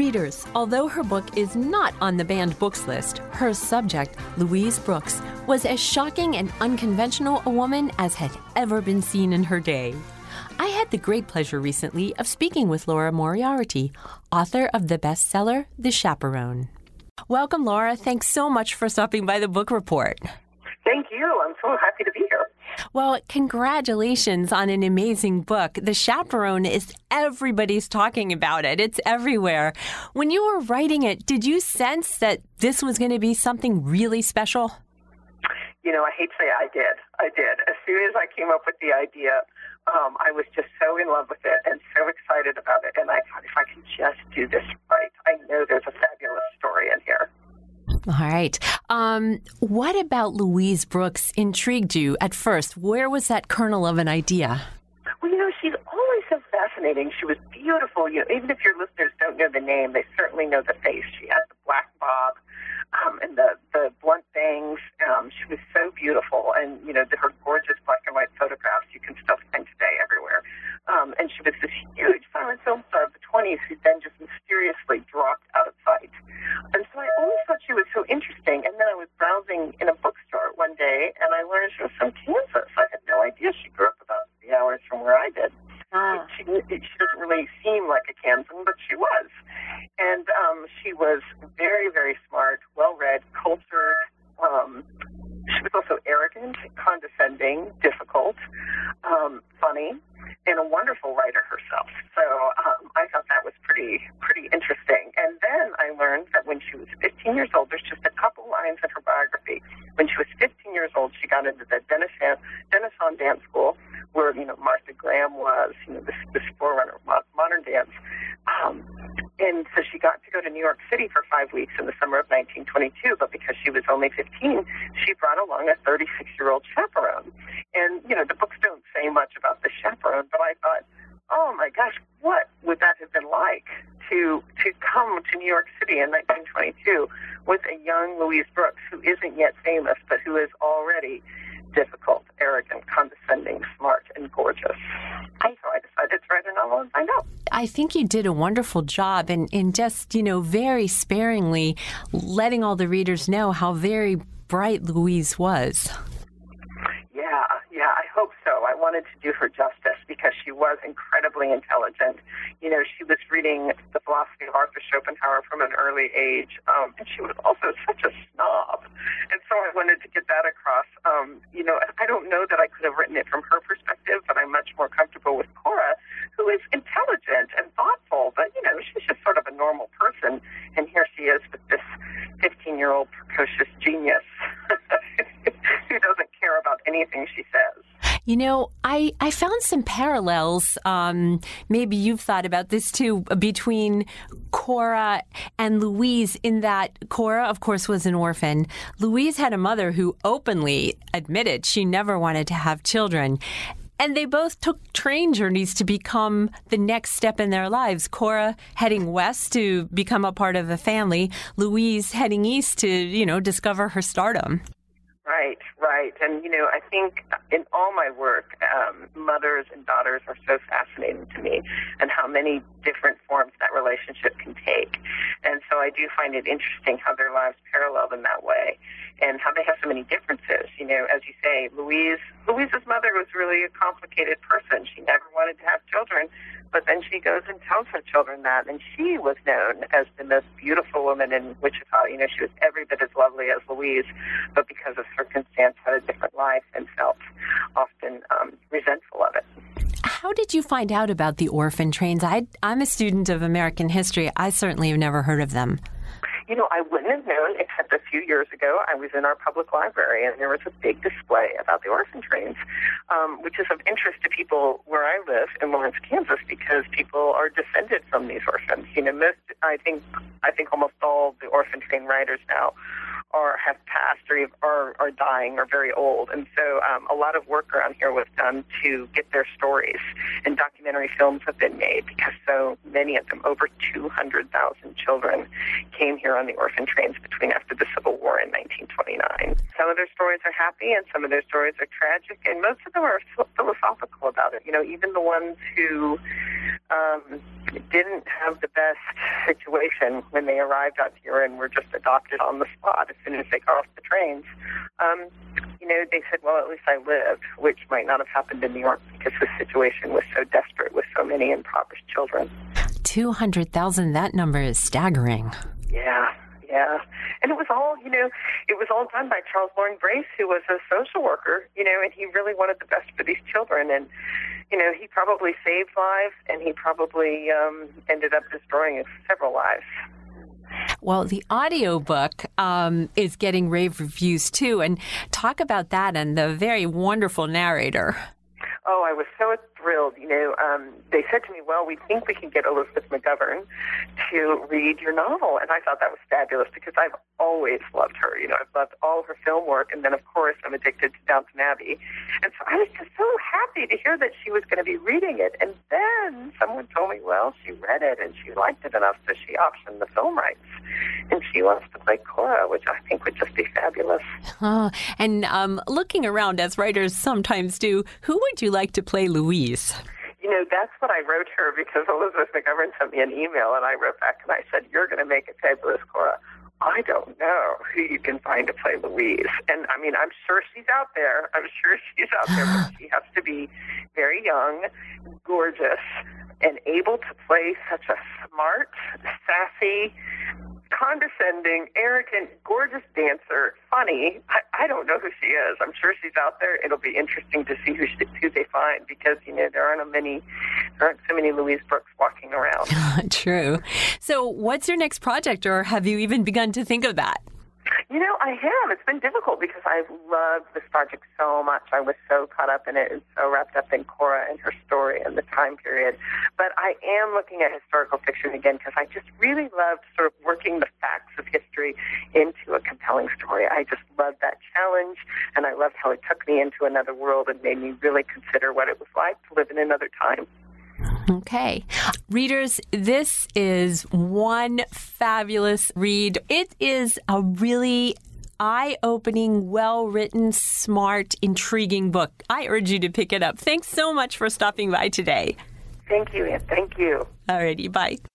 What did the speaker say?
Readers, although her book is not on the banned books list, her subject, Louise Brooks, was as shocking and unconventional a woman as had ever been seen in her day. I had the great pleasure recently of speaking with Laura Moriarty, author of the bestseller, The Chaperone. Welcome, Laura. Thanks so much for stopping by the Book Report. Thank you. I'm so happy to be here. Well, congratulations on an amazing book. The Chaperone is everybody's talking about it. It's everywhere. When you were writing it, did you sense that this was going to be something really special? You know, I hate to say I did. As soon as I came up with the idea, I was just so in love with it and so excited about it. And I thought, if I can just do this right, I know there's a fabulous story in here. All right. What about Louise Brooks intrigued you at first? Where was that kernel of an idea? Well, you know, she's always so fascinating. She was beautiful. You know, even if your listeners don't know the name, they certainly know the face. She had the black bob and the blunt bangs. She was so beautiful. And, you know, her gorgeous black and white photographs you can still find today everywhere. And she was this huge silent film star of the 20s who then just mysteriously dropped out of sight. And so I always thought she was so interesting. And then I was browsing in a bookstore one day, and I learned she was from Kansas. I had no idea she grew up about 3 hours from where I did. She doesn't really seem like a Kansan, but she was. And she was very, very smart, well-read, cultured. She was also arrogant, condescending, difficult, funny, and a wonderful writer herself. So I thought that was pretty interesting. And then I learned that when she was 15 years old, there's just a couple lines in her biography. When she was 15 years old, she got into the Denison Dance School, where, you know, Martha Graham was, you know, this forerunner of modern dance. And so she got to go to New York City for 5 weeks in the summer of 1922, but because she was only 15, she brought along a 36-year-old chaperone. And, you know, the books don't say much about the chaperone, but I thought, oh my gosh, what would that have been like to come to New York City in 1922 with a young Louise Brooks who isn't yet famous, but who is already difficult, arrogant, condescending, smart, and gorgeous. So I decided to write a novel and find out. I think you did a wonderful job in just, you know, very sparingly letting all the readers know how very bright Louise was. Yeah, I hope so. I wanted to do her justice because she was incredibly intelligent. You know, she was reading The Philosophy of Arthur Schopenhauer from an early age, and she was also such a snob. And so I wanted to get that across. You know, I don't know that I could have written it from her perspective, but I'm much more comfortable with Cora, who is intelligent and thoughtful, but, you know, she's just sort of a normal person. And here she is with this 15-year-old precocious genius who doesn't care about anything she says. You know, I found some parallels, maybe you've thought about this too, between Cora and Louise, in that Cora, of course, was an orphan. Louise had a mother who openly admitted she never wanted to have children. And they both took train journeys to become the next step in their lives. Cora heading west to become a part of a family, Louise heading east to, you know, discover her stardom. Right. And, you know, I think in all my work, mothers and daughters are so fascinating to me, and how many different forms that relationship can take. And so I do find it interesting how their lives parallel in that way, and how they have so many differences. You know, as you say, Louise's mother was really a complicated person. She never wanted to have children, but then she goes and tells her children that, and she was known as the most beautiful woman in Wichita. You know, she was every bit as lovely as Louise, but because of circumstance had a different life and felt often resentful of it. How did you find out about the orphan trains? I'm a student of American history. I certainly have never heard of them. You know, I wouldn't have known, except a few years ago, I was in our public library, and there was a big display about the orphan trains, which is of interest to people where I live in Lawrence, Kansas, because people are descended from these orphans. You know, I think almost all the orphan train riders now have passed or are dying or very old. And so a lot of work around here was done to get their stories, and documentary films have been made because so many of them, over 200,000 children, came here on the orphan trains after the Civil War in 1929. Some of their stories are happy and some of their stories are tragic, and most of them are philosophical about it. You know, even the ones who didn't have the best situation when they arrived out here and were just adopted on the spot as soon as they got off the trains. They said, well, at least I lived, which might not have happened in New York because the situation was so desperate with so many impoverished children. 200,000, that number is staggering. Yeah. And it was all done by Charles Loring Brace, who was a social worker, and he really wanted the best for these children. And, he probably saved lives, and he probably ended up destroying several lives. Well, the audiobook is getting rave reviews, too. And talk about that and the very wonderful narrator. Oh, I was so thrilled. They said to me, well, we think we can get Elizabeth McGovern to read your novel. And I thought that was fabulous because I've always loved her. I've loved all her film work. And then, of course, I'm addicted to Downton Abbey. And so I was just so happy to hear that she was going to be reading it. And then someone told me, well, she read it and she liked it enough, so she optioned the film rights. And she wants to play Cora, which I think would just be fabulous. And looking around, as writers sometimes do, who would you like to play Louise? That's what I wrote her because Elizabeth McGovern sent me an email, and I wrote back and I said, you're going to make a fabulous Cora. I don't know who you can find to play Louise. And, I'm sure she's out there. But she has to be very young, gorgeous, and able to play such a smart, sassy, condescending, arrogant, gorgeous dancer, funny. I don't know who she is. I'm sure she's out there. It'll be interesting to see who they find because, there aren't so many Louise Brooks walking around. True. So what's your next project, or have you even begun to think of that? I have. It's been difficult because I've loved this project so much. I was so caught up in it and so wrapped up in Cora and her story and the time period. But I am looking at historical fiction again because I just really loved sort of working the facts of history into a compelling story. I just loved that challenge, and I loved how it took me into another world and made me really consider what it was like to live in another time. Okay. Readers, this is one fabulous read. It is a really eye-opening, well-written, smart, intriguing book. I urge you to pick it up. Thanks so much for stopping by today. Thank you, Ann. Thank you. Alrighty, bye.